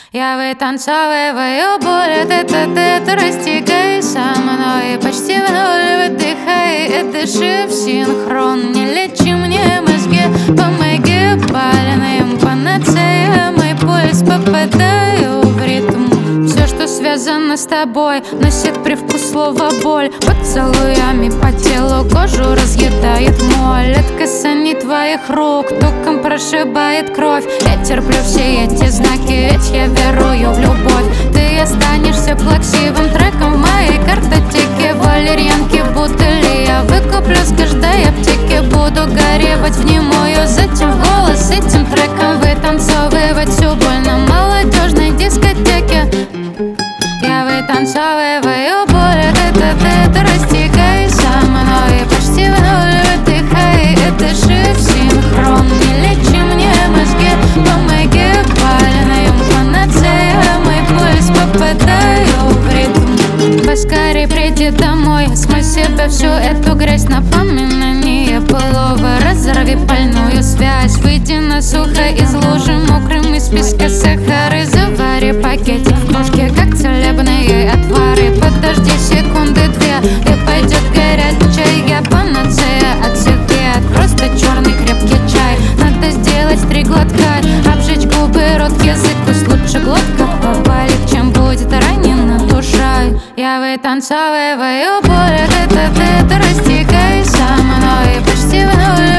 Я вытанцовываю боль, ты растягай со мной. Почти в ноль выдыхай и дыши в синхрон. Не лечи мне мозги, помоги больным. Панацея, мой пульс, попадаю в ритм. Все, что связано с тобой, носит привкус слова боль. Поцелуями по телу кожу разъедает моль. От касаний твоих рук током прошибает кровь. Я терплю все эти знаки, ведь я верую в любовь. Ты останешься плаксивым треком в моей картотеке. Валерьянки, бутыли я выкуплю с каждой аптеки. Буду горевать внимую, затем в голос этим треком вытанцовывать всю боль на молодежной дискотеке. Я вытанцовываю боль, ты растягай со мной. Почти в ноль выдыхай и дыши в синхрон. Не лечи мне мозги, помоги больным. Панацея, мой пульс, попадаю в ритм. Поскорей приди домой, смой себе всю эту грязь. Напоминание былого, разорви больную связь. Выйди на сухо из лужи, мокрым из песка сахары. Завари пакетик в кружке, как целебные отвары. Подожди секунды две, и пойдет горячая. Я панацея от всех бед, просто черный крепкий чай. Надо сделать 3 глотка, обжечь губы, рот, язык. Пусть лучше глотка поболит, чем будет ранена душа. Я вытанцовываю боль, ты растягай со мной. Почти в ноль